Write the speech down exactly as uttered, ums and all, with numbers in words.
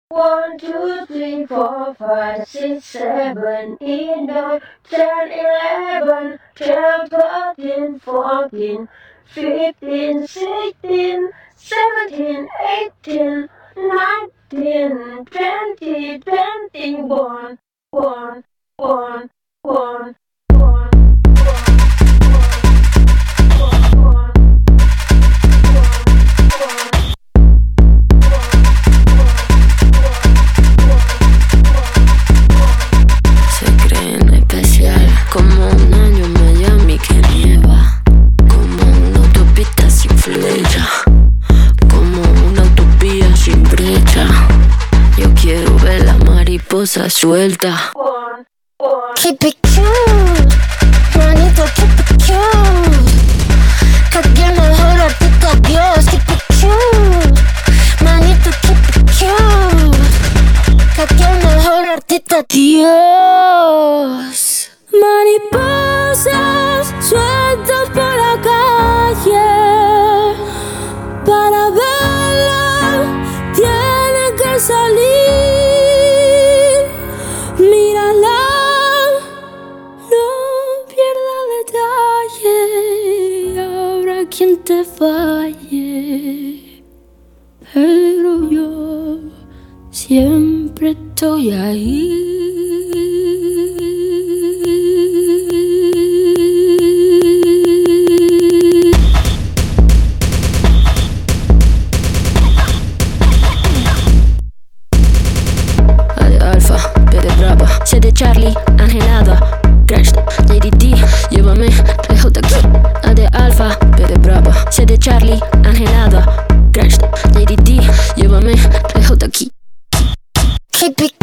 One, two, three, four, five, six, seven, eight, nine, ten, eleven, twelve, thirteen, fourteen, fifteen, sixteen, seventeen, eighteen, nineteen, twenty, twenty-one, one, one, one, one. Como un año en Miami que nieva, como una autopista sin flecha, como una utopía sin brecha. Yo quiero ver la mariposa suelta. Keep it cute, manito, keep it cute. Que quien mejor artista Dios. Keep it cute, manito, keep it cute. Que quien mejor artista Dios. Mariposas sueltas por la calle, para verla tienen que salir. Mírala, no pierda detalle, habrá quien te falle, pero yo siempre estoy ahí. C de Charlie, Angelada, Crash, J D D, llévame lejos de aquí. A de Alfa, B de Brava. C de Charlie, Angelada, Crash, J D D, llévame lejos de aquí. Keep it